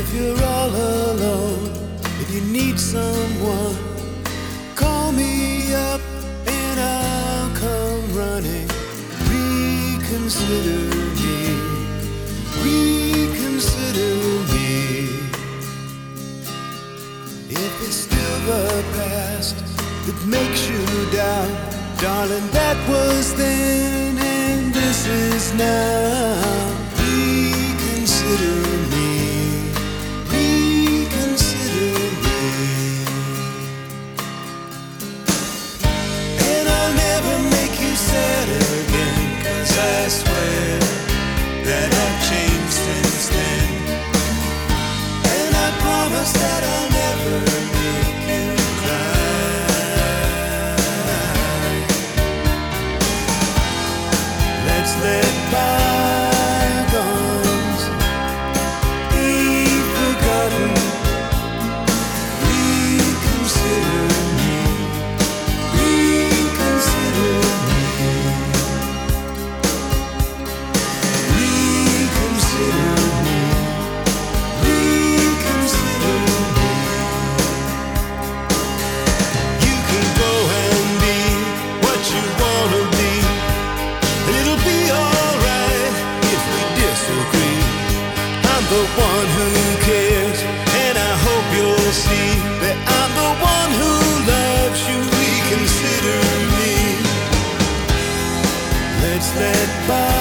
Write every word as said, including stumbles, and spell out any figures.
If you're all alone, if you need someone, call me up and I'll come running. Reconsider me, reconsider me. If it's still the past that makes you down, darling, that was then and this is now. Reconsider me, reconsider me. And I'll never make you sad again, 'cause I swear that I've changed since then. And I promise that I'll never make you cry. Let's let bygones be forgotten. Reconsider me, reconsider me, reconsider me, reconsider me. You can go and be what you wanna be, and it'll be alright if we disagree. I'm the one who cares, and I hope you'll see that I'm the one who loves you. Reconsider me. Let's let by